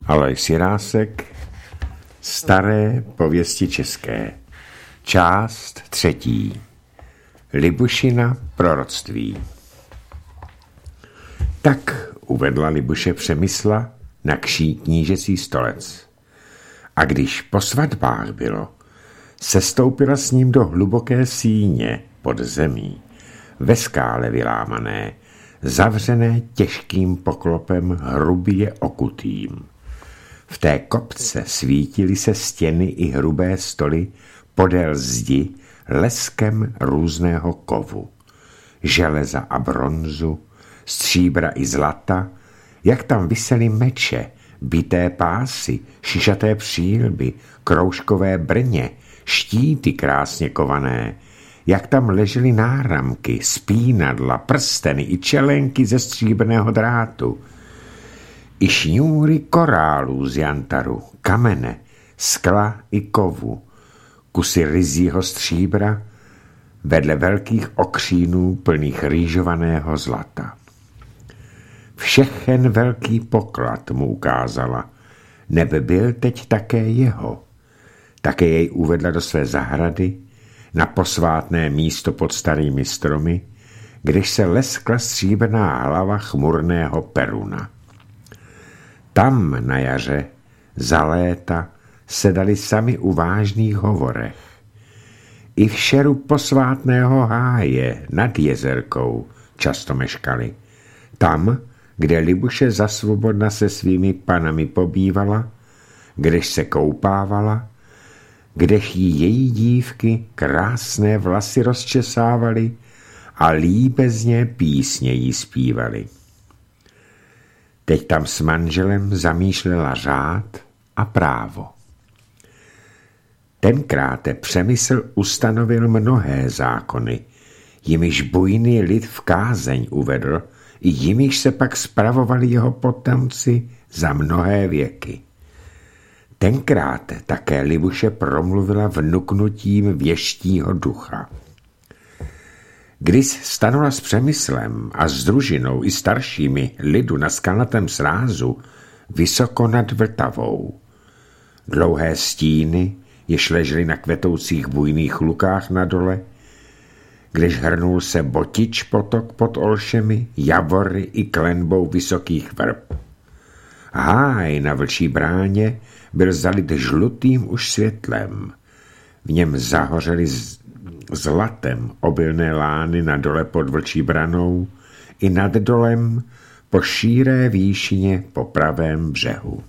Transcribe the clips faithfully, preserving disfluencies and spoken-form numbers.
Alojz Jirásek, Staré pověsti české, část třetí, Libušina proroctví. Tak uvedla Libuše Přemysla na kší knížecí stolec. A když po svatbách bylo, sestoupila s ním do hluboké síně pod zemí, ve skále vylámané, zavřené těžkým poklopem hrubě okutým. V té kopce svítily se stěny i hrubé stoly podél zdi leskem různého kovu, železa a bronzu, stříbra i zlata, jak tam visely meče, bité pásy, šišaté přílby, kroužkové brně, štíty krásně kované, jak tam ležely náramky, spínadla, prsteny i čelenky ze stříbrného drátu, i šňůry korálů z jantaru, kamene, skla i kovu, kusy ryzího stříbra vedle velkých okřínů plných rýžovaného zlata. Všechen velký poklad mu ukázala, nebe byl teď také jeho. Také jej uvedla do své zahrady, na posvátné místo pod starými stromy, když se leskla stříbrná hlava chmurného peruna. Tam na jaře, za léta, sedali sami u vážných hovorech. I v šeru posvátného háje nad jezerkou často meškali. Tam, kde Libuše zasvobodna se svými panami pobývala, když se koupávala, kdež jí její dívky krásné vlasy rozčesávaly a líbezně písně jí zpívaly. Teď tam s manželem zamýšlela řád a právo. Tenkráte Přemysl ustanovil mnohé zákony, jimiž bujný lid v kázeň uvedl, i jimiž se pak spravovali jeho potomci za mnohé věky. Tenkrát také Libuše promluvila vnuknutím věštího ducha. Když stanula s Přemyslem a s družinou i staršími lidu na skalnatém srázu vysoko nad Vltavou, dlouhé stíny, jež ležely na kvetoucích bujných lukách na dole, když hrnul se Botič potok pod Olšemi, javory i klenbou vysokých vrb. Háj na Vlčí bráně byl zalit žlutým už světlem. V něm zahořely zlatem obilné lány na dole pod Vlčí branou i nad dolem po šíré výšině po pravém břehu.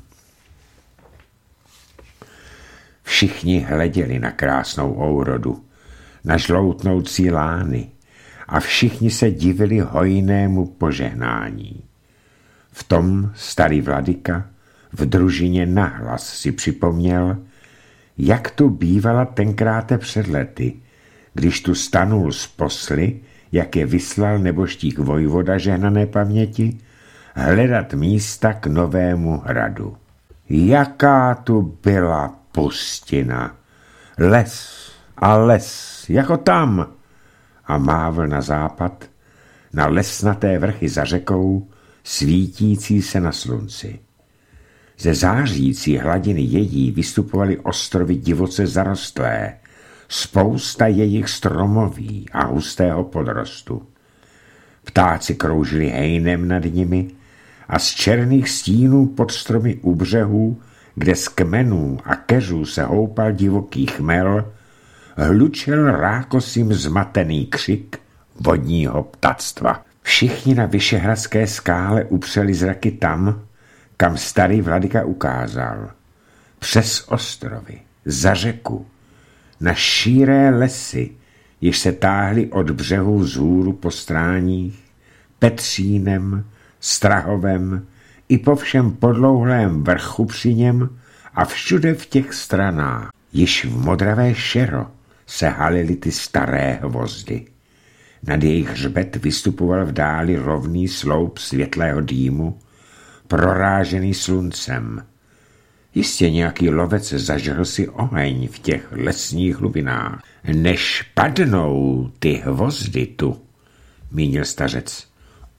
Všichni hleděli na krásnou ourodu, na žloutnoucí lány a všichni se divili hojnému požehnání. V tom starý vladyka v družině nahlas si připomněl, jak tu bývala tenkráte před lety, když tu stanul z posly, jak je vyslal neboštík vojvoda žehnané paměti, hledat místa k novému hradu. Jaká tu byla pustina, les a les, jako tam, a mávl na západ, na lesnaté vrchy za řekou, svítící se na slunci. Ze zářící hladiny její vystupovaly ostrovy divoce zarostlé, spousta jejich stromoví a hustého podrostu. Ptáci kroužili hejnem nad nimi a z černých stínů pod stromy u břehů, kde z kmenů a keřů se houpal divoký chmel, hlučel rákosím zmatený křik vodního ptactva. Všichni na Vyšehradské skále upřeli zraky tam, kam starý vladyka ukázal. Přes ostrovy, za řeku, na šíré lesy, jež se táhly od břehu vzhůru po stráních, Petřínem, Strahovem i po všem podlouhlém vrchu při něm a všude v těch stranách, již v modravé šero se halily ty staré hvozdy. Nad jejich hřbet vystupoval v dáli rovný sloup světlého dýmu, prorážený sluncem. Jistě nějaký lovec zažehl si oheň v těch lesních hlubinách. Než padnou ty hvozdy tu, mínil stařec,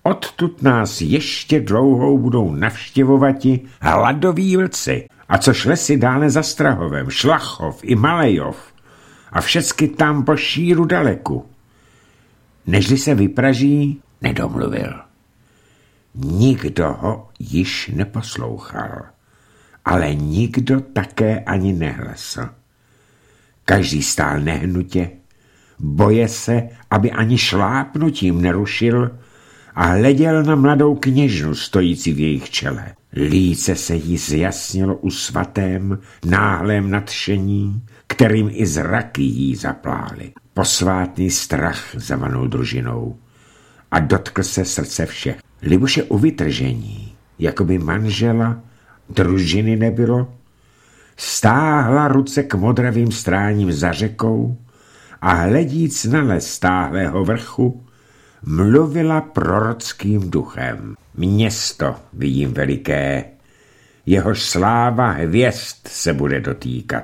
Odtud nás ještě dlouhou budou navštěvovati hladoví vlci. A což lesy dále za Strahovem, Šlachov i Malejov a všecky tam po šíru daleku. Nežli se vypraží, nedomluvil. Nikdo ho již neposlouchal, ale nikdo také ani nehlesl. Každý stál nehnutě, boje se, aby ani šlápnutím nerušil a hleděl na mladou kněžnu stojící v jejich čele. Líce se jí zjasnilo u svatém, náhlém nadšení, kterým i zraky jí zaplály. Posvátný strach zavanul družinou a dotkl se srdce všech. Libuše u vytržení, jako by manžela družiny nebylo, stáhla ruce k modravým stráním za řekou a hledíc na les stáhlého vrchu, mluvila prorockým duchem. Město vidím veliké, jehož sláva hvězd se bude dotýkat.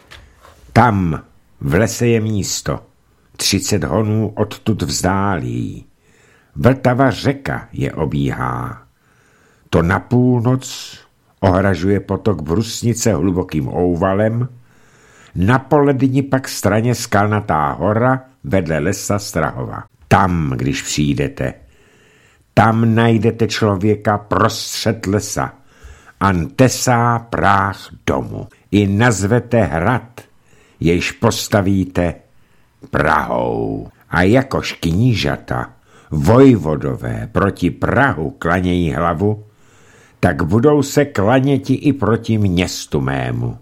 Tam v lese je místo, třicet honů odtud vzdálí. Vltava řeka je obíhá. To na půlnoc ohražuje potok Brusnice hlubokým ouvalem, na poledni pak straně skalnatá hora vedle lesa Strahova. Tam, když přijdete, tam najdete člověka prostřed lesa a tesá práh domu. I nazvete hrad, jejž postavíte Prahou. A jakož knížata, vojvodové proti Prahu klanějí hlavu, tak budou se klaněti i proti městu mému.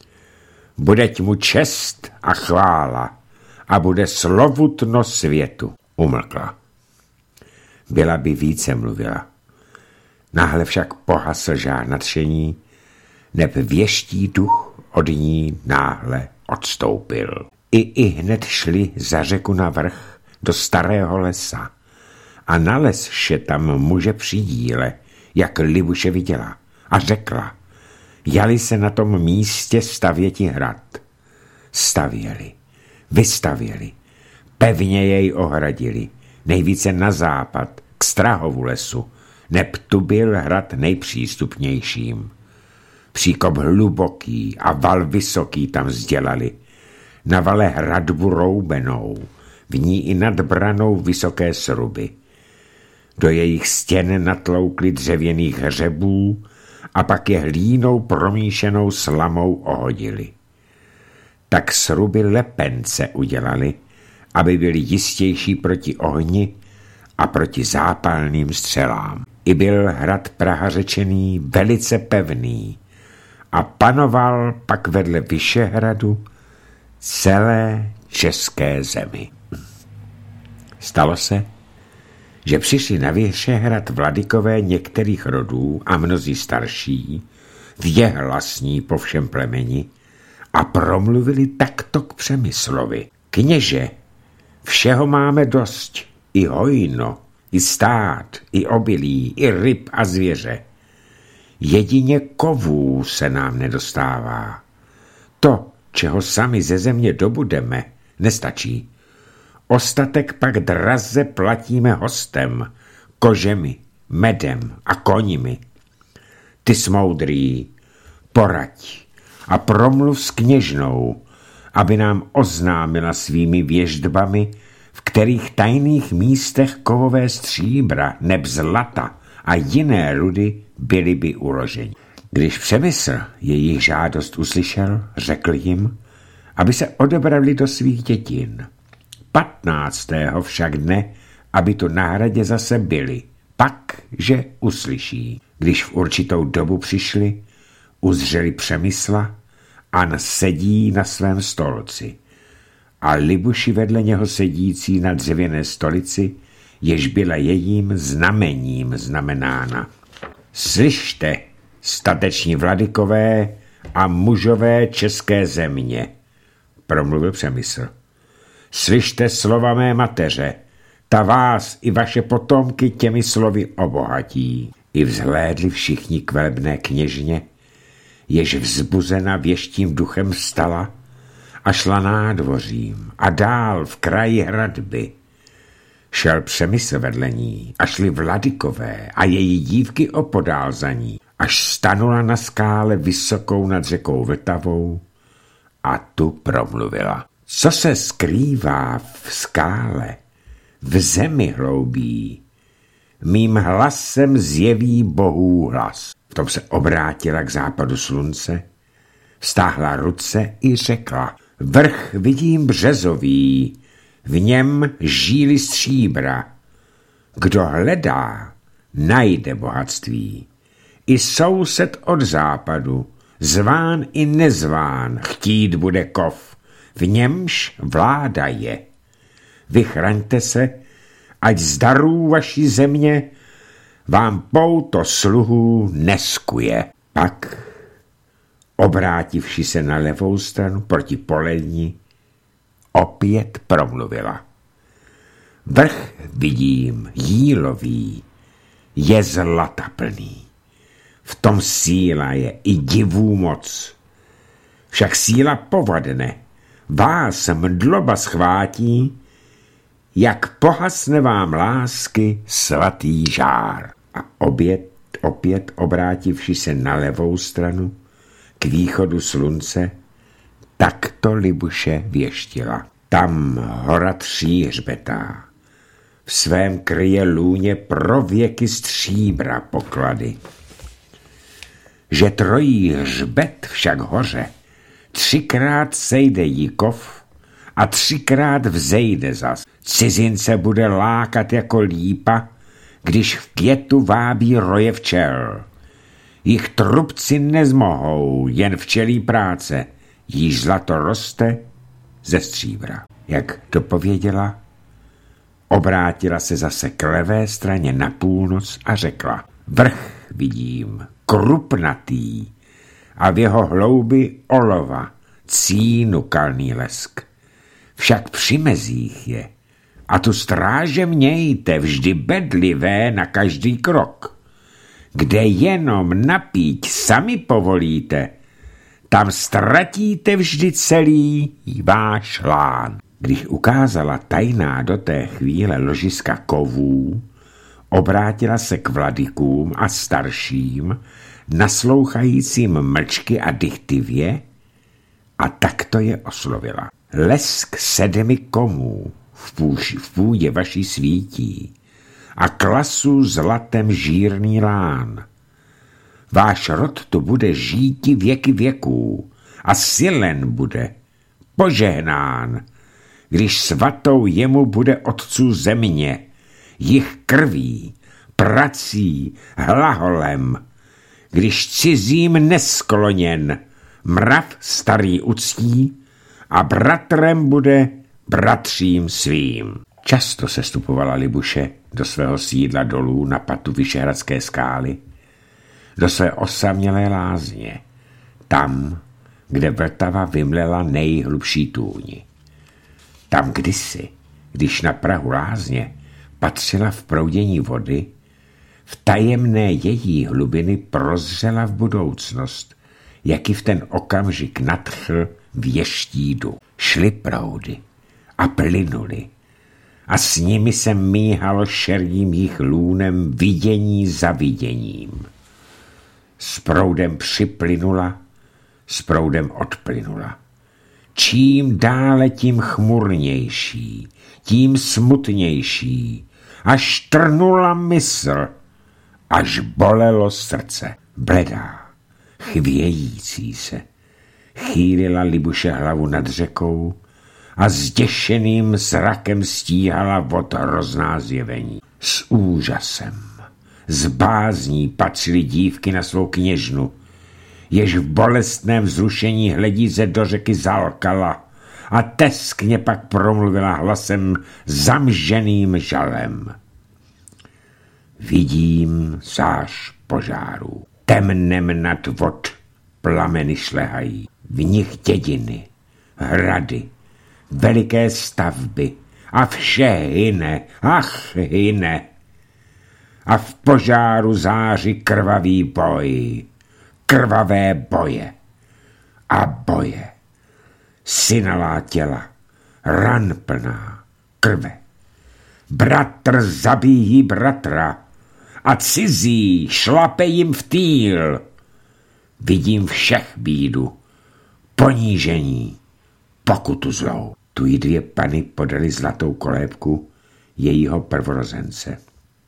Budeť mu čest a chvála a bude slovutno světu. Umlkla. Byla by více mluvila. Náhle však pohasl žár nadšení, neb věští duch od ní náhle odstoupil. I i hned šli za řeku na vrch do starého lesa a na les še tam muže při díle, jak Libuše viděla, a řekla, jali se na tom místě stavěti hrad. Stavěli, vystavěli, pevně jej ohradili, nejvíce na západ, k Strahovu lesu, neb tu byl hrad nejpřístupnějším. Příkop hluboký a val vysoký tam sdělali, na vale hradbu roubenou, v ní i nad branou vysoké sruby. Do jejich stěn natloukli dřevěných hřebů a pak je hlínou promíšenou slamou ohodili. Tak sruby lepence udělali, aby byli jistější proti ohni a proti zápalným střelám. I byl hrad Praha řečený velice pevný a panoval pak vedle Vyšehradu celé české zemi. Stalo se, že přišli na Vyšehrad vladykové některých rodů a mnozí starší, věhlasní po všem plemeni, a promluvili takto k Přemyslovi. Kněže, všeho máme dost, i hojno, i stát, i obilí, i ryb a zvěře. Jedině kovů se nám nedostává. To, čeho sami ze země dobudeme, nestačí. Ostatek pak draze platíme hostem, kožemi, medem a koněmi. Ty smoudrý, poraď a promluv s kněžnou, aby nám oznámila svými věždbami, v kterých tajných místech kovové stříbra, neb zlata a jiné rudy byly by uloženi. Když Přemysl jejich žádost uslyšel, řekl jim, aby se odebrali do svých dětin. Patnáctého však dne, aby tu na hradě zase byli, pak, že uslyší. Když v určitou dobu přišli, uzřeli Přemysla a sedí na svém stolci. A Libuši vedle něho sedící na dřevěné stolici, jež byla jejím znamením znamenána. Slyšte, stateční vladykové a mužové české země, promluvil Přemysl. Slyšte slova mé mateře, ta vás i vaše potomky těmi slovy obohatí. I vzhlédli všichni k velebné kněžně, jež vzbuzena věštím duchem vstala a šla nádvořím a dál v kraji hradby. Šel Přemysl vedle ní a šli Vladykové a její dívky opodál za ní, až stanula na skále vysokou nad řekou Vltavou a tu promluvila. Co se skrývá v skále, v zemi hloubí, mým hlasem zjeví bohů hlas. V tom se obrátila k západu slunce, vztáhla ruce i řekla, vrch vidím březový, v něm žíly stříbra. Kdo hledá, najde bohatství. I soused od západu, zván i nezván, chtít bude kov, v němž vláda je. Vychraňte se, ať z darů vaší země vám pouto sluhů neskuje. Pak, obrátivši se na levou stranu proti Poledni, opět promluvila. Vrch vidím jílový, je zlata plný. V tom síla je i divů moc. Však síla povadne, vás mdloba schvátí, jak pohasne vám lásky svatý žár. A opět, opět obrátivši se na levou stranu, k východu slunce, takto Libuše věštila. Tam hora tří hřbetá, v svém kryje lůně pro věky stříbra poklady. Že trojí hřbet však hoře, třikrát sejde jí kov a třikrát vzejde zas. Cizince bude lákat jako lípa, když v květu vábí roje včel. Jich trubci nezmohou, jen včelí práce, jíž zlato roste ze stříbra. Jak dopověděla, obrátila se zase k levé straně na půlnoc a řekla, vrch vidím, krupnatý, a v jeho hloubi olova, cínu kalný lesk. Však při mezích je, a tu stráže mějte vždy bedlivé na každý krok. Kde jenom napít sami povolíte, tam ztratíte vždy celý váš lán. Když ukázala tajná do té chvíle ložiska kovů, obrátila se k vladykům a starším, naslouchajícím mlčky a dychtivě, a takto je oslovila. Lesk sedmi komů v, půž, v půdě vaší svítí a klasu zlatem žírný lán. Váš rod tu bude žíti věky věků a silen bude, požehnán, když svatou jemu bude otců země, jich krví, prací, hlaholem, když cizím neskloněn, mrav starý uctí a bratrem bude bratřím svým. Často se stupovala Libuše do svého sídla dolů na patu Vyšehradské skály, do své osamělé lázně, tam, kde Vltava vymlela nejhlubší tůni. Tam kdysi, když na prahu lázně patřila v proudění vody, v tajemné její hlubiny prozřela v budoucnost, jaký v ten okamžik nadchl v ještídu. Šly proudy a plynuly a s nimi se míhalo šerým jich lůnem vidění za viděním. S proudem připlynula, s proudem odplynula. Čím dále, tím chmurnější, tím smutnější, až trnula mysl, až bolelo srdce. Bledá, chvějící se, chýlila Libuše hlavu nad řekou a zděšeným zrakem stíhala vod hrozná zjevení. S úžasem, s bázní patřily dívky na svou kněžnu, jež v bolestném vzrušení hledíze do řeky zalkala a teskně pak promluvila hlasem zamženým žalem. Vidím zář požáru, temnem nad vod plameny šlehají, v nich dědiny, hrady, veliké stavby a vše hyne, ach hyne. A v požáru září krvavý boj, krvavé boje a boje, synalá těla, ran plná krve, Bratr zabíjí bratra a cizí šlape jim v týl. Vidím všech bídu, ponížení, pokutu zlou. Tu jí dvě pany podali zlatou kolébku jejího prvorozence.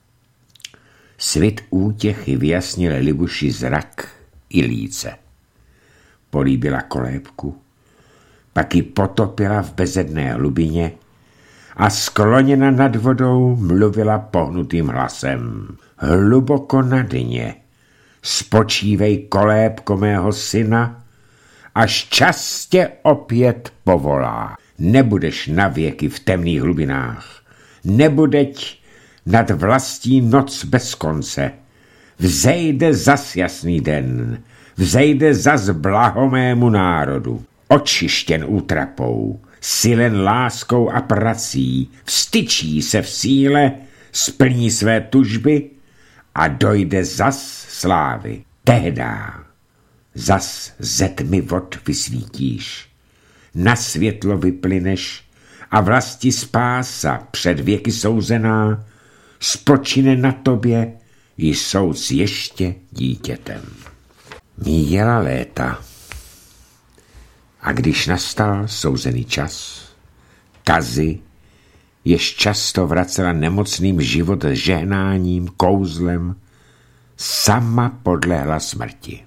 Svit útěchy vyjasnil Libuši zrak i líce. Políbila kolébku, pak ji potopila v bezedné hlubině a skloněna nad vodou mluvila pohnutým hlasem. Hluboko na dně spočívej, kolébko mého syna, až častě opět povolá. Nebudeš navěky v temných hlubinách, nebudeť nad vlastí noc bez konce. Vzejde zas jasný den, vzejde zas blahomému národu. Očištěn útrapou, silen láskou a prací, vstyčí se v síle, splní své tužby a dojde zas slávy. Tehdá zas ze tmy vod vysvítíš, na světlo vyplyneš a vlasti spása před věky souzená spočine na tobě, jsou ještě dítětem. Míjela léta a když nastal souzený čas, Kazi, jež často vracela nemocným život s žehnáním, kouzlem, sama podlehla smrti.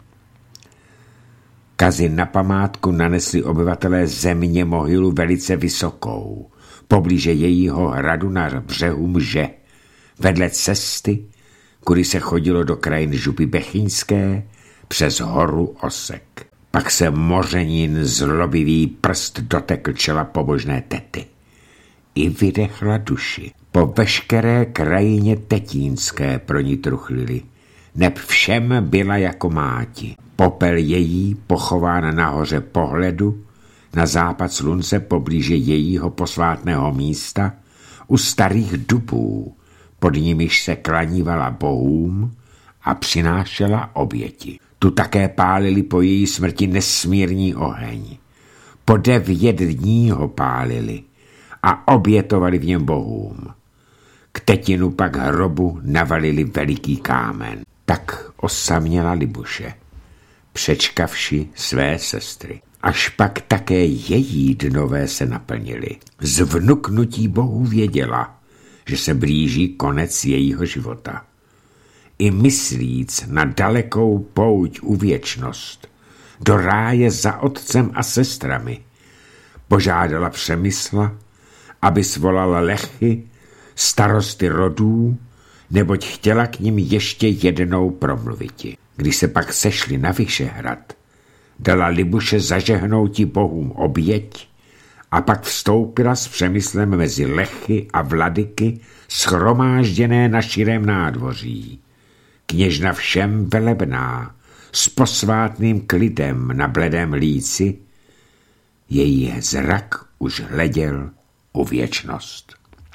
Kazi na památku nanesli obyvatelé země mohylu velice vysokou, poblíže jejího hradu na břehu Mže, vedle cesty, kudy se chodilo do krajin župy Bechyňské přes horu Osek. Pak se mořenin zlobivý prst dotekl čela pobožné tety. I vydechla duši. Po veškeré krajině tetínské pro ní truchlili. Neb všem byla jako máti. Popel její pochován nahoře Pohledu, na západ slunce poblíže jejího posvátného místa, u starých dubů, pod nimiž se klanívala bohům a přinášela oběti. Tu také pálili po její smrti nesmírný oheň. Po devět dní ho pálili a obětovali v něm bohům. K tetinu pak hrobu navalili veliký kámen. Tak osaměla Libuše, přečkavši své sestry. Až pak také její dnové se naplnily. Z vnuknutí bohů věděla, že se blíží konec jejího života. I myslíc na dalekou pouť u věčnost, do ráje za otcem a sestrami, požádala Přemysla, aby svolala lechy, starosty rodů, neboť chtěla k nim ještě jednou promluviti. Když se pak sešli na Vyšehrad, dala Libuše zažehnouti bohům oběť a pak vstoupila s Přemyslem mezi lechy a vladyky shromážděné na širém nádvoří. Kněžna všem velebná, s posvátným klidem na bledém líci, její zrak už hleděl u věčnost.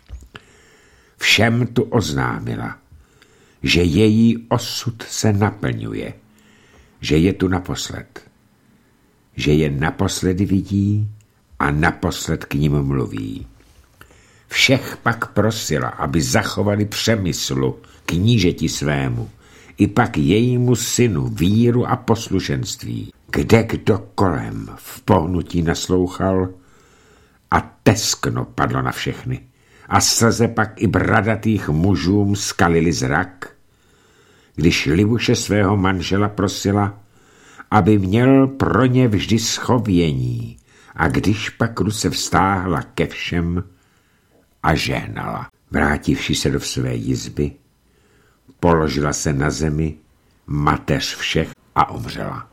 Všem tu oznámila, že její osud se naplňuje, že je tu naposled, že je naposledy vidí a naposled k ním mluví. Všech pak prosila, aby zachovali Přemyslu, knížeti svému, i pak jejímu synu víru a poslušenství. Kde kdo kolem v pohnutí naslouchal a teskno padlo na všechny. A slze pak i bradatých mužům skalili zrak, když Libuše svého manžela prosila, aby měl pro ně vždy schovění, a když pak ruce vztáhla ke všem a žehnala. Vrátivši se do své jizby, položila se na zemi, mateř všech, a umřela.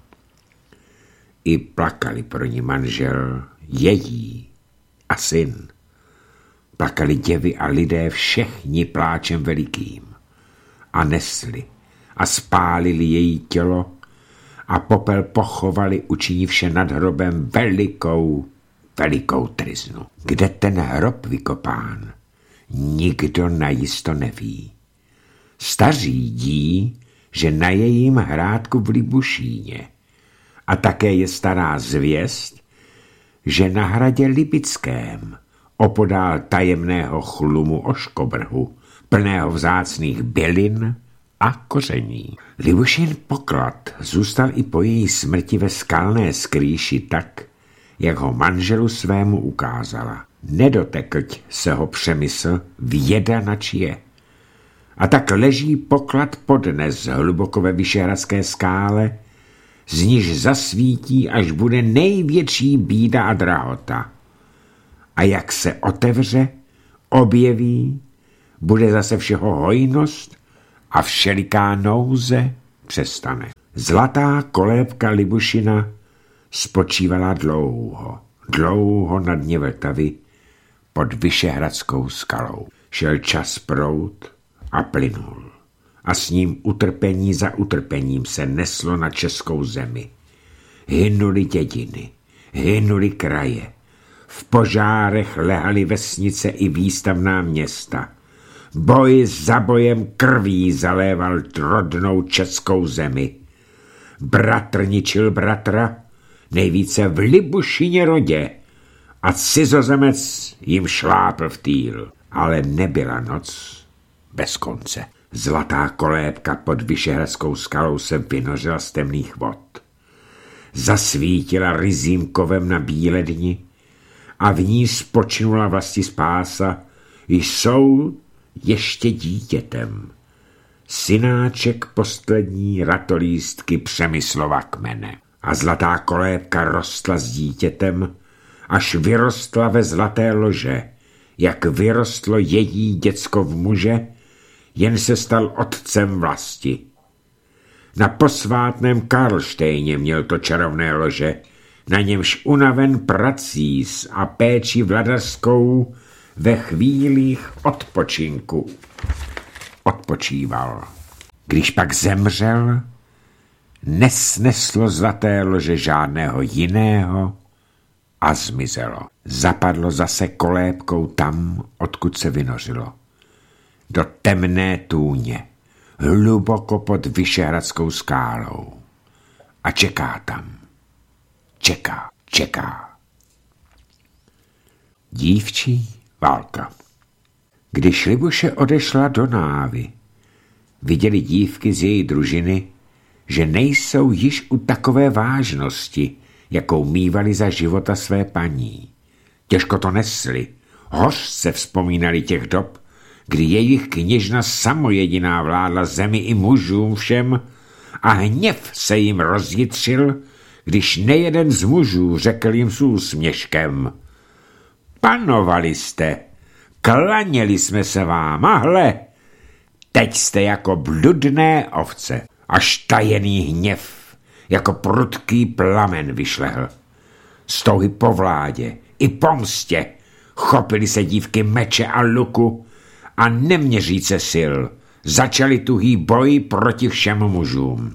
I plakali pro ní manžel její a syn. Plakali děvy a lidé všichni pláčem velikým a nesli a spálili její tělo a popel pochovali, učinivše nad hrobem velikou, velikou tryznu. Kde ten hrob vykopán, nikdo najisto neví. Staří dí, že na jejím hrádku v Libušíně, a také je stará zvěst, že na hradě Libickém opodál tajemného chlumu oškobrhu, plného vzácných bylin a koření. Libušin poklad zůstal i po její smrti ve skalné skrýši tak, jak ho manželu svému ukázala. Nedotekť se ho Přemysl věda nač je. A tak leží poklad podnes hluboko ve Vyšehradské skále, z níž zasvítí, až bude největší bída a drahota. A jak se otevře, objeví, bude zase všeho hojnost a všeliká nouze přestane. Zlatá kolébka Libušina spočívala dlouho, dlouho na dně Vltavy pod Vyšehradskou skalou. Šel čas proud a plynul. A s ním utrpení za utrpením se neslo na českou zemi. Hynuli dědiny, hynuli kraje. V požárech lehaly vesnice i výstavná města. Boj za bojem krví zaléval rodnou českou zemi. Bratr ničil bratra, nejvíce v Libušině rodě, a cizozemec jim šlápl v týl. Ale nebyla noc bez konce. Zlatá kolébka pod Vyšehradskou skalou se vynořila z temných vod. Zasvítila ryzím kovem na bíledni a v ní spočinula vlasti spása, jsou ještě dítětem. Synáček poslední ratolístky Přemyslova kmene. A zlatá kolébka rostla s dítětem, až vyrostla ve zlaté lože, jak vyrostlo její děcko v muže, jen se stal otcem vlasti. Na posvátném Karlštejně měl to čarovné lože, na němž unaven prací a péči vladařskou ve chvílích odpočinku odpočíval. Když pak zemřel, nesneslo zlaté lože žádného jiného a zmizelo. Zapadlo zase kolébkou tam, odkud se vynořilo. Do temné tůně, hluboko pod Vyšehradskou skálou. A čeká tam. Čeká, čeká. Dívčí válka. Když Libuše odešla do Návy, viděli dívky z její družiny, že nejsou již u takové vážnosti, jakou mívali za života své paní. Těžko to nesli, hořce vzpomínali těch dob, kdy jejich kněžna samojediná vládla zemi i mužům všem a hněv se jim rozjitřil, když nejeden z mužů řekl jim s úsměškem: panovali jste, klaněli jsme se vám, a hle, teď jste jako bludné ovce. Až tajený hněv jako prudký plamen vyšlehl. Z touhy po vládě i pomstě chopili se dívky meče a luku a neměříce sil začali tuhý boj proti všem mužům.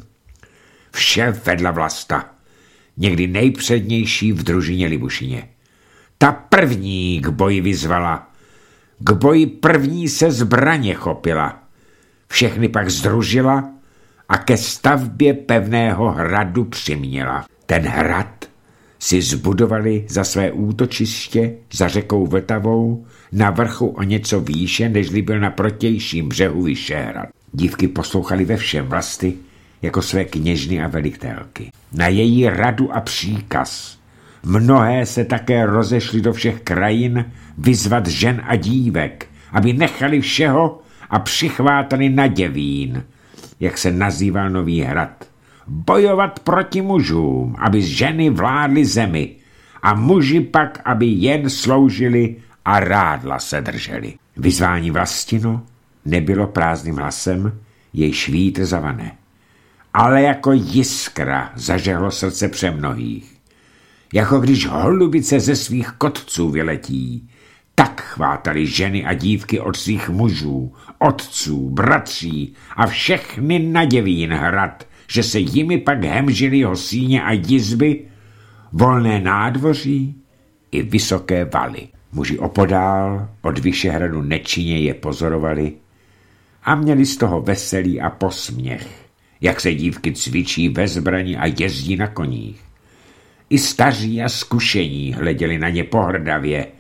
Vše vedla Vlasta, někdy nejpřednější v družině Libušině. Ta první k boji vyzvala, k boji první se zbraně chopila, všechny pak združila a ke stavbě pevného hradu přiměla. Ten hrad si zbudovali za své útočiště za řekou Vltavou na vrchu o něco výše, nežli byl na protějším břehu Vyšehrad. Dívky poslouchali ve všem Vlasty jako své kněžny a velitelky. Na její radu a příkaz mnohé se také rozešly do všech krajin vyzvat žen a dívek, aby nechali všeho a přichvátali na Děvín, jak se nazýval Nový hrad, bojovat proti mužům, aby ženy vládly zemi a muži pak, aby jen sloužili a rádla se drželi. Vyzvání Vlastino nebylo prázdným hlasem, jejž vítr zavane, ale jako jiskra zažehlo srdce přemnohých. Jako když holubice ze svých kotců vyletí, tak chvátali ženy a dívky od svých mužů, otců, bratří a všechny na Děvín hrad, že se jimi pak hemžili hosíně a jizby, volné nádvoří i vysoké valy. Muži opodál od Vyšehradu nečinně je pozorovali a měli z toho veselí a posměch, jak se dívky cvičí ve zbrani a jezdí na koních. I staří a zkušení hleděli na ně pohrdavě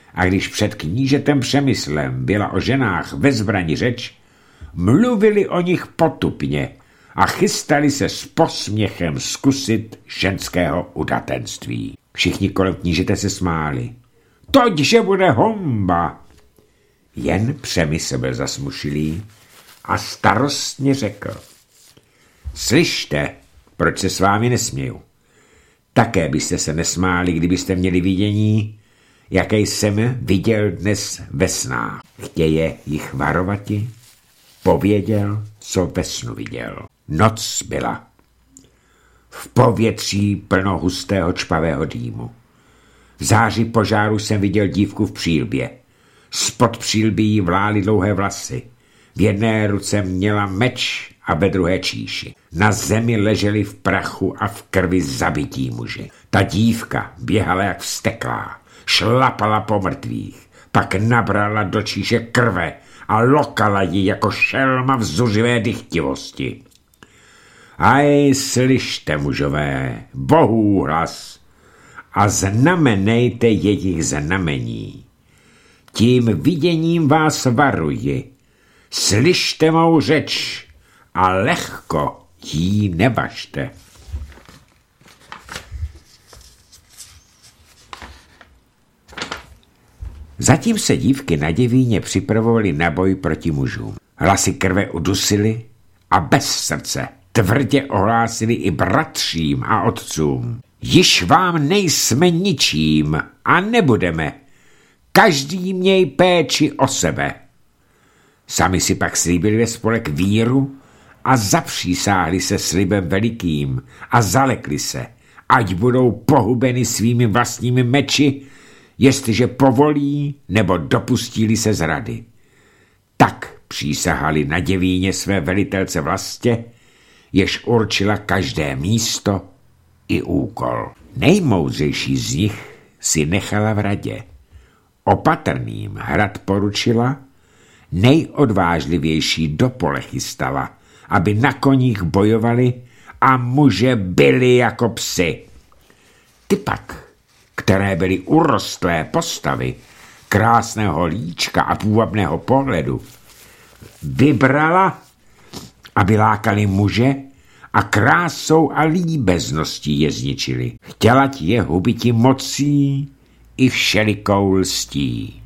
A když před knížetem Přemyslem byla o ženách ve zbrani řeč, mluvili o nich potupně a chystali se s posměchem zkusit ženského udatenství. Všichni kolem knížete se smáli. Toť, že bude homba. Jen Přemysl byl zasmušilý a starostně řekl. Slyšte, proč se s vámi nesměju? Také byste se nesmáli, kdybyste měli vidění, jaké jsem viděl dnes ve snách. Chtěje jich varovati? Pověděl, co ve snu viděl. Noc byla. V povětří plno hustého čpavého dýmu. V záři požáru jsem viděl dívku v přílbě. Spod přílby jí vlály dlouhé vlasy. V jedné ruce měla meč a ve druhé číši. Na zemi leželi v prachu a v krvi zabití muži. Ta dívka běhala jak vzteklá, šlapala po mrtvých, pak nabrala do číše krve a lokala ji jako šelma v zuřivé dychtivosti. Aj, slyšte, mužové, bohů hlas a znamenejte jejich znamení. Tím viděním vás varuji. Slyšte mou řeč a lehko jí nevažte. Zatím se dívky na Děvíně připravovaly na boj proti mužům. Hlasy krve udusily a bez srdce tvrdě ohlásili i bratřím a otcům. Již vám nejsme ničím a nebudeme. Každý měj péči o sebe. Sami si pak slíbili ve spolek víru a zapřísáhli se slibem velikým a zalekli se, ať budou pohubeny svými vlastními meči, jestliže povolí nebo dopustili se zrady. Tak přísahali na Děvíně své velitelce Vlastě, jež určila každé místo i úkol. Nejmoudřejší z nich si nechala v radě. Opatrným hrad poručila, nejodvážlivější do pole chystala, aby na koních bojovali a muže byli jako psi. Ty pak, které byly urostlé postavy, krásného líčka a půvabného pohledu, vybrala, aby lákali muže a krásou a líbezností je zničili. Chtěla ti je hubiti mocí i všelikou lstí.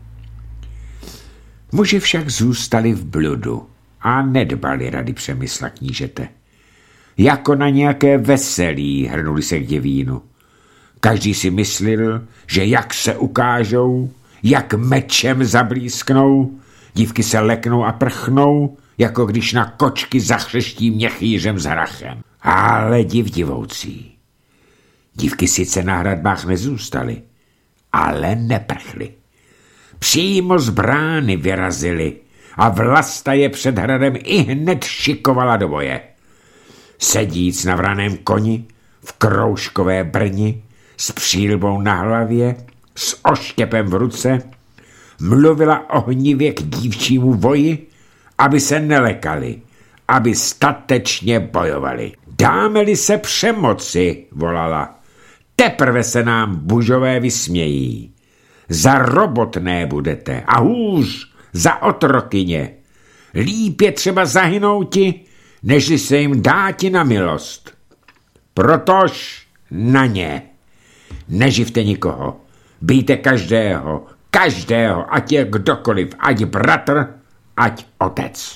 Muži však zůstali v bludu a nedbali rady Přemysla knížete. Jako na nějaké veselí hrnuli se k Děvínu. Každý si myslel, že jak se ukážou, jak mečem zablísknou, dívky se leknou a prchnou, jako když na kočky zachřeští měchýřem s hrachem. Ale div divoucí. Dívky sice na hradbách nezůstaly, ale neprchly. Přímo z brány vyrazili a Vlasta je před hradem i hned šikovala do boje. Sedíc na vraném koni, v kroužkové brni, s přílbou na hlavě, s oštěpem v ruce, mluvila ohnivě k dívčímu voji, aby se nelekali, aby statečně bojovali. Dáme-li se přemoci, volala, teprve se nám bužové vysmějí. Za robotné budete a hůř za otrokyně. Líp je třeba zahynouti, nežli se jim dáti na milost. Protož na ně. Neživte nikoho, bijte každého, každého, ať je kdokoliv, ať bratr, ať otec.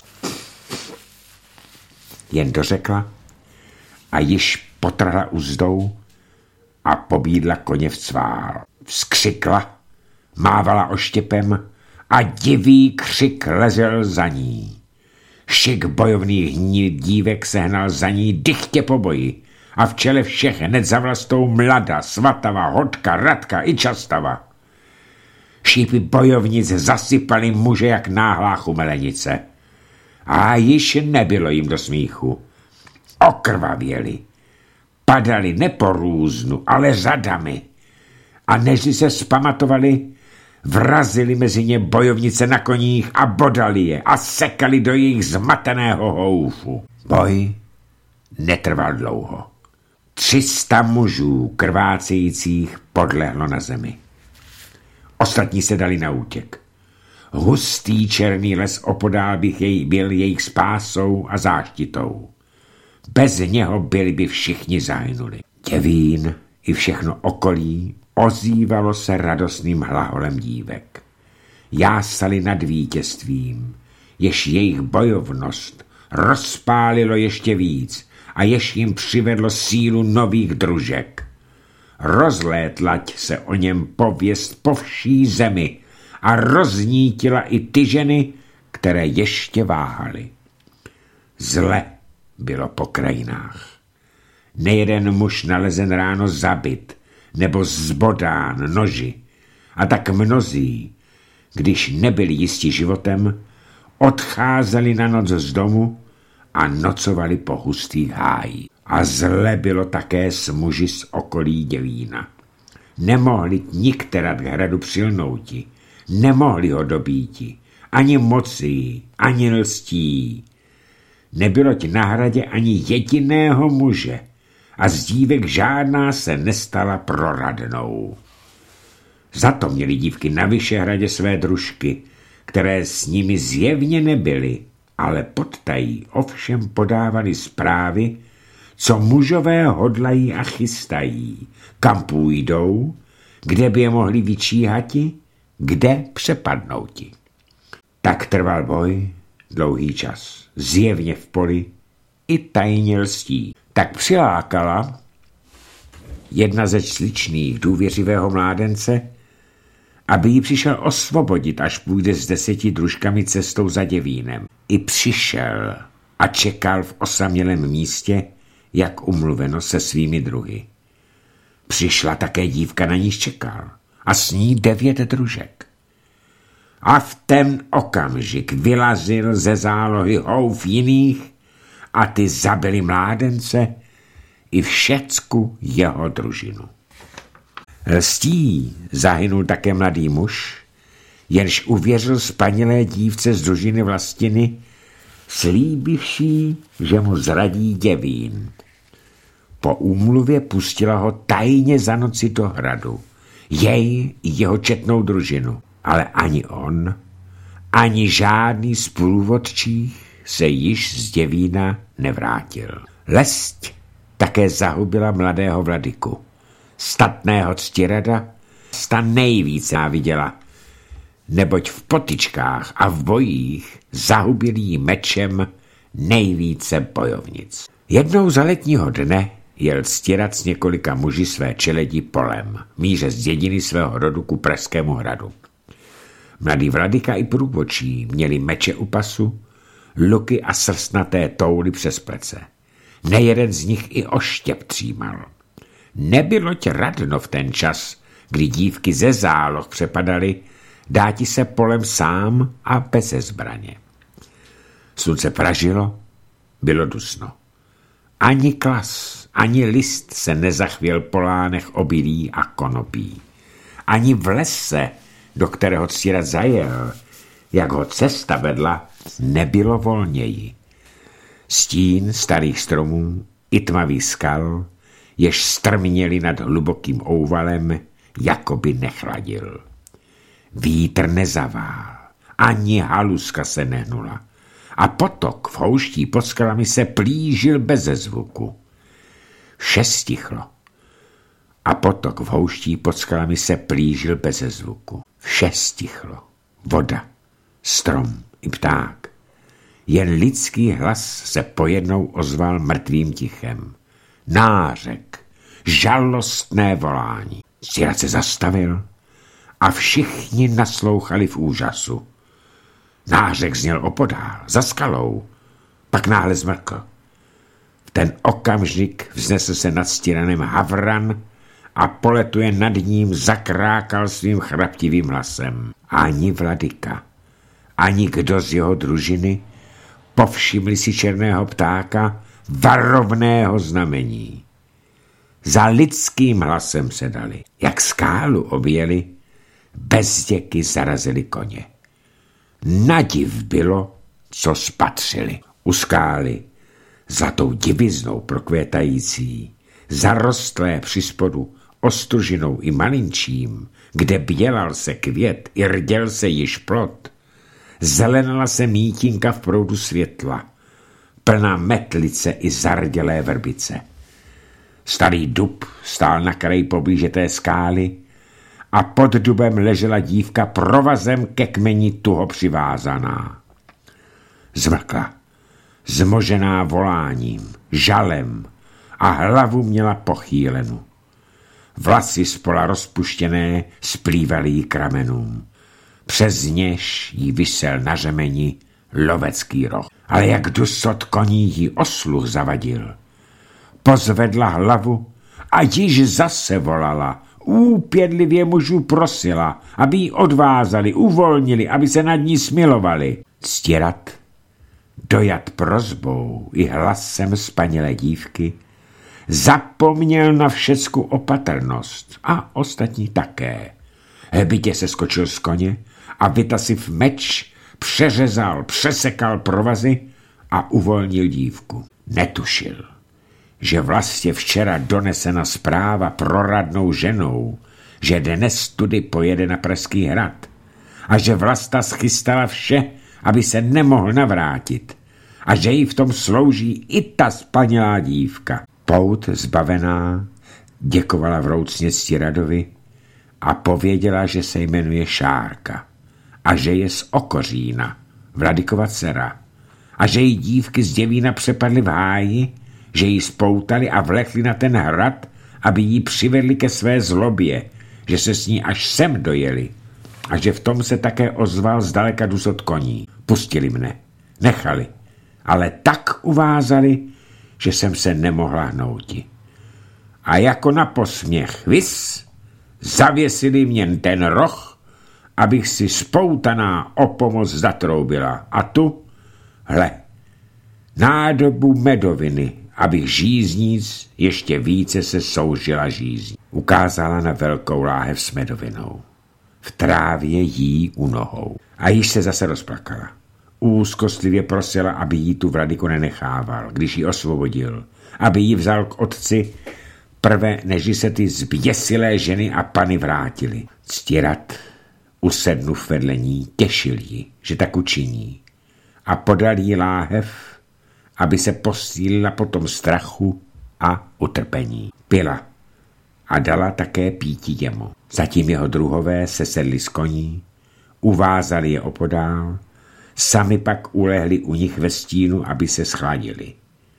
Jen dořekla a již potrhla uzdou a pobídla koně v cvál. Vzkřikla, mávala oštěpem a divý křik lezel za ní. Šik bojovných hníl dívek sehnal za ní dychtě po boji a v čele všech hned za Vlastou Mlada, Svatava, Hoďka, Radka i Častava. Šípy bojovnic zasypaly muže jak náhlá chumelenice. A již nebylo jim do smíchu. Okrvavěli. Padali ne po různu, ale řadami. A než se zpamatovali, vrazili mezi ně bojovnice na koních a bodali je a sekali do jejich zmateného houfu. Boj netrval dlouho. Tři sta mužů krvácejících podlehlo na zemi. Ostatní se dali na útěk. Hustý černý les opodál bych jej byl jejich spásou a záštitou. Bez něho byli by všichni zahynuli. Děvín i všechno okolí ozývalo se radostným hlaholem dívek. Jásali nad vítězstvím, jež jejich bojovnost rozpálilo ještě víc a jež jim přivedlo sílu nových družek. Rozlétlať se o něm pověst po vší zemi a roznítila i ty ženy, které ještě váhaly. Zle bylo po krajinách. Nejeden muž nalezen ráno zabit nebo zbodán noži a tak mnozí, když nebyli jisti životem, odcházeli na noc z domu a nocovali po hustých hájích. A zle bylo také s muži z okolí Děvína. Nemohli nikterat k hradu přilnouti, nemohli ho dobíti, ani moci, ani lstí. Nebylo ti na hradě ani jediného muže a z dívek žádná se nestala proradnou. Za to měly dívky na Vyšehradě své družky, které s nimi zjevně nebyly, ale podtají ovšem podávali zprávy, co mužové hodlají a chystají, kam půjdou, kde by je mohli vyčíhati, kde přepadnouti. Tak trval boj dlouhý čas, zjevně v poli i tajně lstí. Tak přilákala jedna ze sličných důvěřivého mládence, aby ji přišel osvobodit, až půjde s deseti družkami cestou za Děvínem. I přišel a čekal v osamělém místě, jak umluveno se svými druhy. Přišla také dívka, na níž čekal, a s ní devět družek. A v ten okamžik vylazil ze zálohy houf jiných a ty zabili mládence i všecku jeho družinu. Lstí zahynul také mladý muž, jenž uvěřil spanilé dívce z družiny Vlastiny, slíbivší, že mu zradí Děvín. Po úmluvě pustila ho tajně za noci do hradu, jej i jeho četnou družinu, ale ani on, ani žádný z průvodčích se již z Děvína nevrátil. Lesť také zahubila mladého vladyku. Statného Ctirada sta nejvíce náviděla, neboť v potyčkách a v bojích zahubili jí mečem nejvíce bojovnic. Jednou za letního dne jel Ctirad s několika muži své čeledi polem, míře z dědiny svého rodu ku Pražskému hradu. Mladý vladyka i průvodčí měli meče u pasu, luky a srstnaté touly přes plece. Nejeden z nich i oštěp třímal. Nebylo tě radno v ten čas, kdy dívky ze záloh přepadaly, dáti se polem sám a bez zbraně. Slunce pražilo, bylo dusno. Ani klas, ani list se nezachvěl po lánech obilí a konopí. Ani v lese, do kterého Ctirad zajel, jak ho cesta vedla, nebylo volněji. Stín starých stromů i tmavých skal, jež strměli nad hlubokým ouvalem, jakoby nechladil. Vítr nezavál, ani haluska se nehnula a potok v houští pod skalami se plížil beze zvuku. Vše stichlo a potok v houští pod skalami se plížil beze zvuku. Vše stichlo. Voda, strom i pták. Jen lidský hlas se pojednou ozval mrtvým tichem. Nářek, žalostné volání. Ctirad se zastavil a všichni naslouchali v úžasu. Nářek zněl opodál, za skalou, pak náhle zmrkl. V ten okamžik vznesl se nad Ctiradem havran a poletuje nad ním zakrákal svým chraptivým hlasem. Ani vladyka, ani kdo z jeho družiny povšimli si černého ptáka varovného znamení. Za lidským hlasem se dali, jak skálu objeli, bez děky zarazili koně. Nadiv bylo, co spatřili. U skály, zlatou diviznou prokvětající, zarostlé při spodu ostružinou i malinčím, kde bělal se květ i rděl se již plot, zelenala se mítinka v proudu světla, plná metlice i zardělé vrbice. Starý dub stál na kraji poblíže té skály a pod dubem ležela dívka provazem ke kmeni tuho přivázaná. Zmlkla, zmožená voláním, žalem a hlavu měla pochýlenu. Vlasy spola rozpuštěné splývaly jí k ramenům. Přes něž jí visel na řemeni lovecký roh. Ale jak dusot koní jí osluch zavadil. Pozvedla hlavu a již zase volala. Úpědlivě mužů prosila, aby ji odvázali, uvolnili, aby se nad ní smilovali. Ctěrat, dojat prosbou i hlasem spanilé dívky, zapomněl na všecku opatrnost a ostatní také. Hebitě se skočil z koně a vytasiv meč, přeřezal, přesekal provazy a uvolnil dívku. Netušil, že vlastně včera donesena zpráva proradnou ženou, že dnes tudy pojede na Pražský hrad a že Vlasta schystala vše, aby se nemohl navrátit a že jí v tom slouží i ta spanilá dívka. Pout zbavená děkovala vroucně Ctiradovi a pověděla, že se jmenuje Šárka a že je z Okořína, Vladykova dcera, a že jí dívky z Děvína přepadly v háji, že ji spoutali a vlekli na ten hrad, aby ji přivedli ke své zlobě, že se s ní až sem dojeli a že v tom se také ozval zdaleka dusot koní. Pustili mne, nechali, ale tak uvázali, že jsem se nemohla hnouti. A jako na posměch, vis, zavěsili mě ten roh, abych si spoutaná o pomoc zatroubila. A tu, hle, nádobu medoviny, abych žíznic ještě více se soužila žízní. Ukázala na velkou láhev s medovinou. V trávě jí u nohou. A již se zase rozplakala. Úzkostlivě prosila, aby jí tu Vladyku nenechával, když ji osvobodil, aby ji vzal k otci prve, než se ty zběsilé ženy a pany vrátily. Ctirad, usednuv vedle ní, těšil ji, že tak učiní, a podal jí láhev, aby se posílila po tom strachu a utrpení. Pila a dala také píti jemu. Zatím jeho druhové se sedli z koní, uvázali je opodál, sami pak ulehli u nich ve stínu, aby se schladili.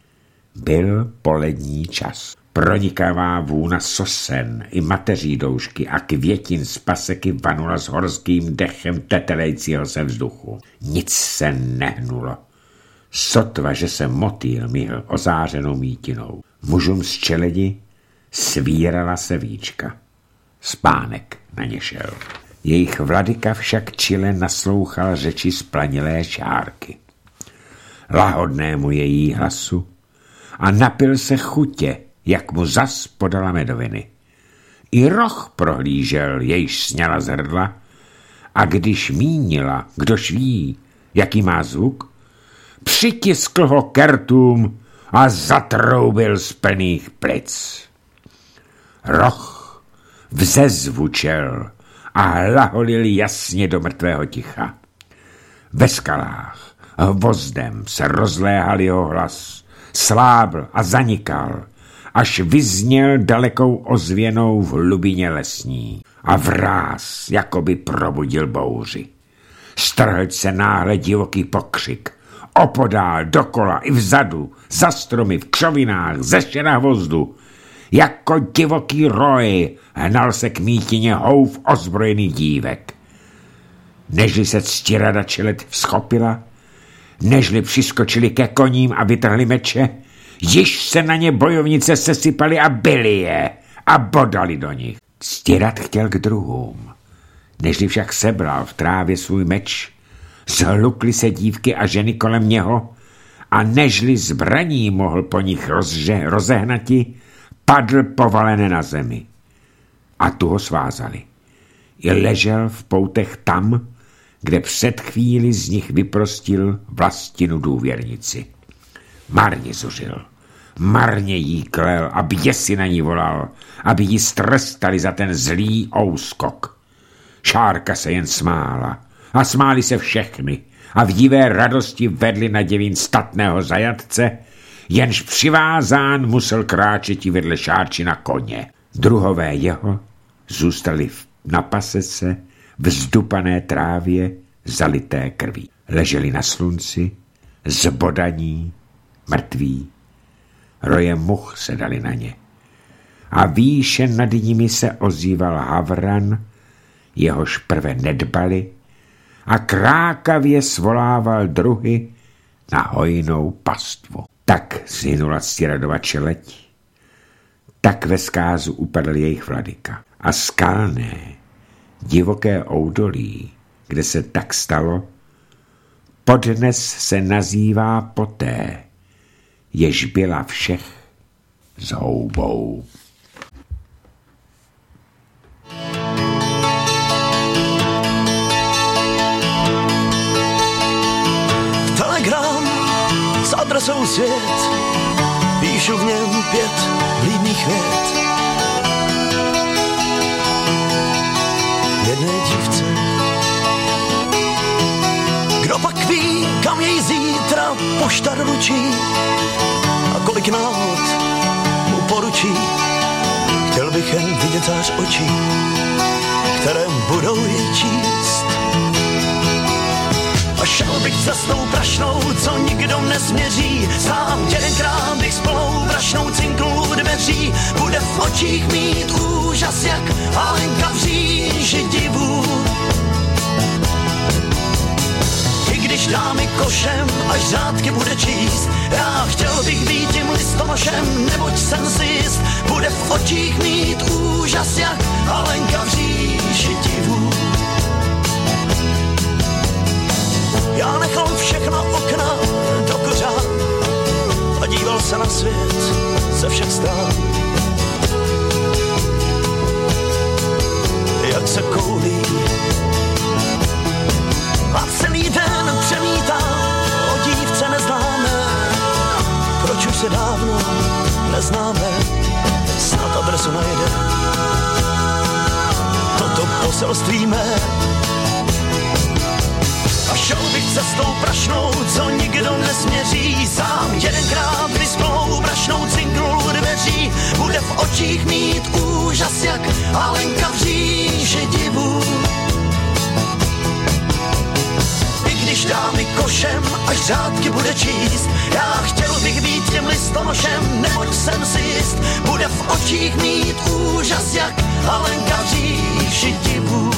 Byl polední čas. Pronikavá vůna sosen i mateří doušky a květin z paseky vanula s horským dechem tetelejcího se vzduchu. Nic se nehnulo. Sotva, že se motýl myhl ozářenou mítinou. Mužům z čeledi svírala se víčka. Spánek na ně šel. Jejich Vladyka však čile naslouchal řeči splanilé Šárky. Lahodnému její hlasu a napil se chutě, jak mu zas podala medoviny. I roh prohlížel, jejž sněla z hrdla, a když mínila, kdož ví, jaký má zvuk, přitiskl ho kertům a zatroubil z plných plic. Roh vzezvučel a hlaholil jasně do mrtvého ticha. Ve skalách hvozdem se rozléhal jeho hlas, slábl a zanikal, až vyzněl dalekou ozvěnou v hlubině lesní a vráz jakoby probudil bouři. Strhl se náhle divoký pokřik, opodál, dokola i vzadu, za stromy, v křovinách, ze štěna hvozdu. Jako divoký roj hnal se k mítině houf ozbrojených dívek. Nežli se Ctirada čelet vzchopila, nežli přiskočili ke koním a vytrhli meče, již se na ně bojovnice sesypaly a byli je a bodali do nich. Ctirad chtěl k druhům, nežli však sebral v trávě svůj meč, zhlukly se dívky a ženy kolem něho a nežli zbraní mohl po nich rozže, rozehnati, padl povalené na zemi. A tu ho svázali. I ležel v poutech tam, kde před chvíli z nich vyprostil Vlastinu důvěrnici. Marně zuřil, marně jí klel a běsi na ní volal, aby ji strestali za ten zlý ouskok. Čárka se jen smála a smáli se všechny a v divé radosti vedli na děvín statného zajatce, jenž přivázán musel kráčet i vedle Šárči na koně. Druhové jeho zůstali na pasece v zdupané trávě zalité krví. Leželi na slunci, zbodaní, mrtví. Roje much se dali na ně. A výše nad nimi se ozýval havran, jehož prve nedbali, a krákavě svolával druhy na hojnou pastvu. Tak zhynula Ctiradova čeleť, tak ve zkázu upadl jejich vladyka. A skalné, divoké oudolí, kde se tak stalo, podnes se nazývá poté, jež byla všech s houbou. Telegram s adresou svět, píšu v něm pět vlídných vět. Jedné dívce, kdo pak ví, kam jej zítra pošta doručí a kolik náhod mu poručí. Chtěl bych jen vidět zář očí, které budou jej číst. A šel bych cestou prašnou, co nikdo nesměří. Sám jedenkrát bych s plnou prašnou cinknul dveří. Bude v očích mít úžas jak Alenka v říši divů. I když dá mi košem, až řádky bude číst, já chtěl bych být tím listonošem, neboť jsem si jist. Bude v očích mít úžas jak Alenka v říši divů. Já nechal všechna okna do kořán a díval se na svět ze všech stran. Jak se koulí a celý den přemítám o dívce neznámé. Proč už se dávno neznáme, snad adresu najde toto poselství mé. Šel bych cestou prašnou, co nikdo nesměří. Sám jedenkrát vysplou prašnou cinknul dveří. Bude v očích mít úžas jak Alenka v říši divů. I když dá mi košem, až řádky bude číst, já chtěl bych být tím listonošem, neboť jsem si jist. Bude v očích mít úžas jak Alenka v říši divů.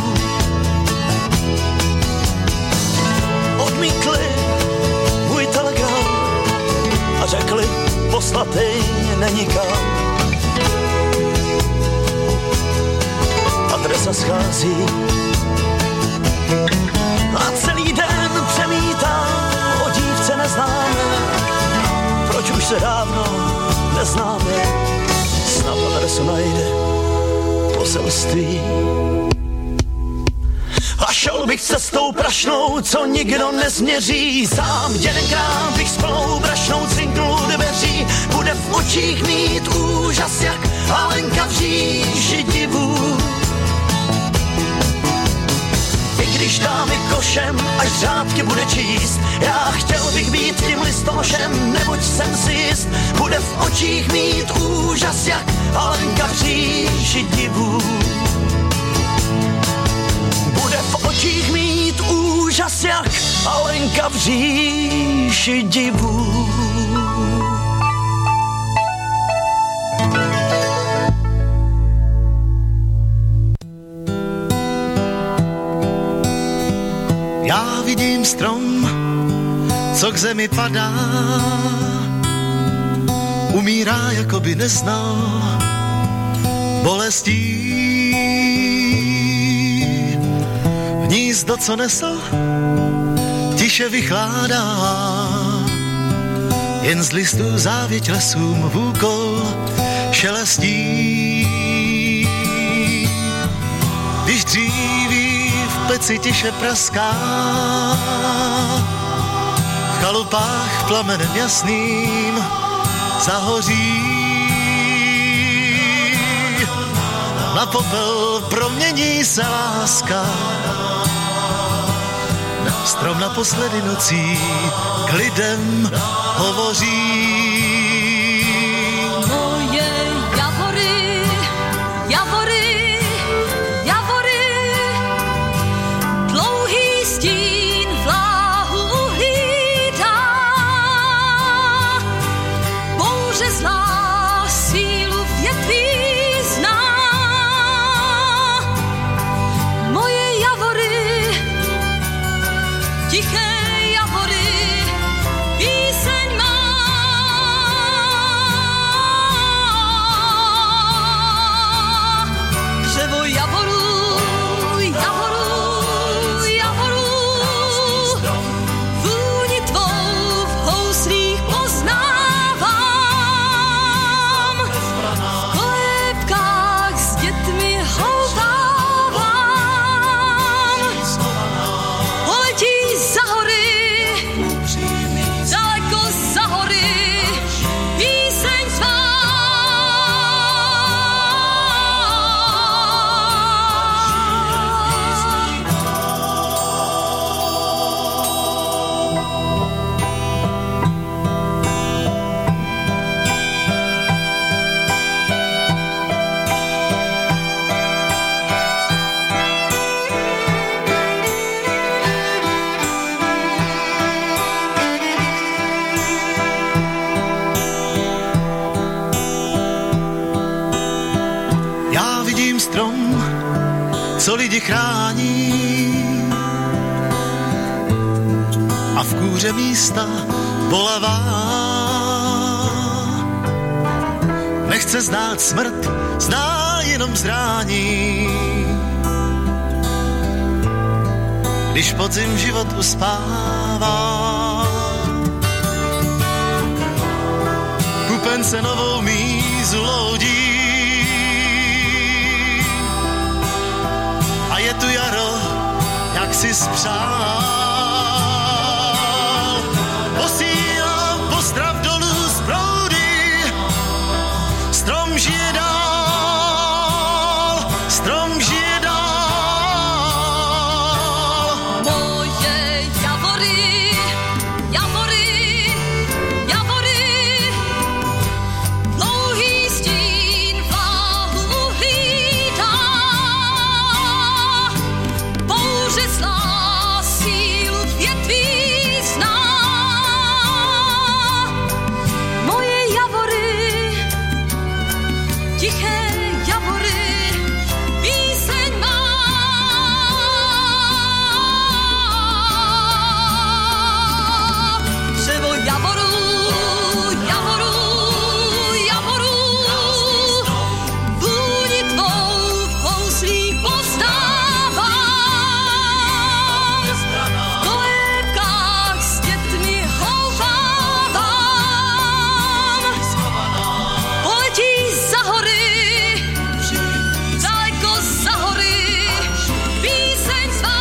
Odmítli můj telegram a řekli, poslatej není kam. Adresa schází a celý den přemítám o dívce neznámé. Proč už se dávno neznáme, snad adresu najde poselství. A šel bych cestou prašnou, co nikdo nesměří. Sám jedenkrát bych s plnou prašnou cinknul dveří. Bude v očích mít úžas jak Alenka v říši divů. I když dá mi košem, až řádky bude číst, já chtěl bych být tím listonošem, neboť jsem si jist. Bude v očích mít úžas jak Alenka v říši divů. Bude v očích mít úžas jak Alenka v říši divů. Já vidím strom, co k zemi padá, umírá, jako by neznal bolestí. Hnízdo, co nesl, tiše vychládá, jen z listů závěť lesům v úkol šelestí. Když dříví v peci tiše praská, v chalupách plamenem jasným zahoří. na popel promění se láska. Strom naposledy nocí k lidem hovoří. Moje javory, javory, javory, dlouhý stín vláhu uhlídá. Bouře zlá sílu větví zná. Moje javory, tiché javory, píseň má. Dřevo javorů, javorů, javorů, vůni tvou v houslích poznávám. V kolébkách s dětmi houpávám. Poletí za hory, daleko za hory, píseň tvá. Já vidím strom, co lidi chrání, a v kůře místa bolavá. Nechce znát smrt, zná jenom zrání. Když podzim život uspává, pupen se novou mízu loudí. A je tu jaro, jak si spřál. Posílám pozdrav dolů z proudy. Strom žije dál, strom žije dál. Moje javory, javory, javory, dlouhý stín vláhu uhlídá. Bouře zlá sílu větví zná. Moje javory, tiché javory, píseň má. Dřevo javorů, javorů, javorů, vůni tvou v houslích poznávám. V kolébkách s dětmi houpávám. Poletí za hory, daleko za hory, píseň svá.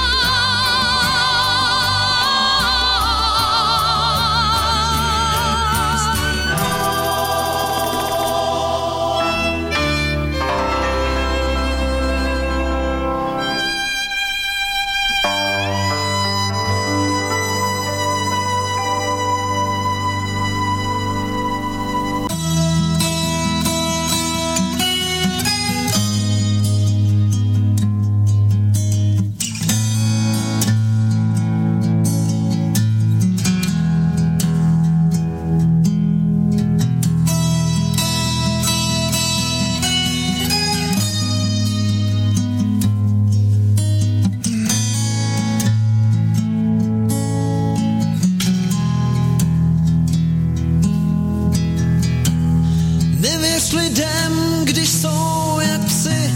Nevěř lidem, když jsou jak psi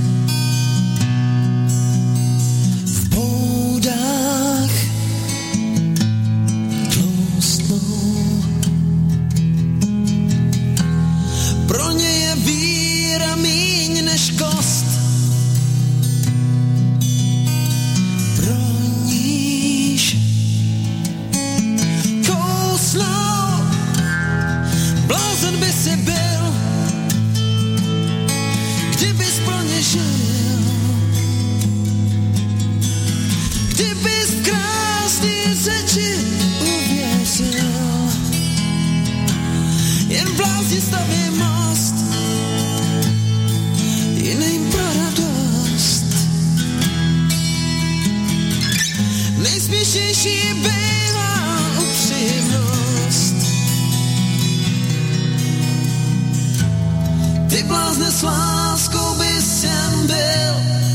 v boudách tloustnou. Pro ně je víra míň než kost. Pro níž kousnou. Blázen by si byl, blázne s láskou by jsem byl.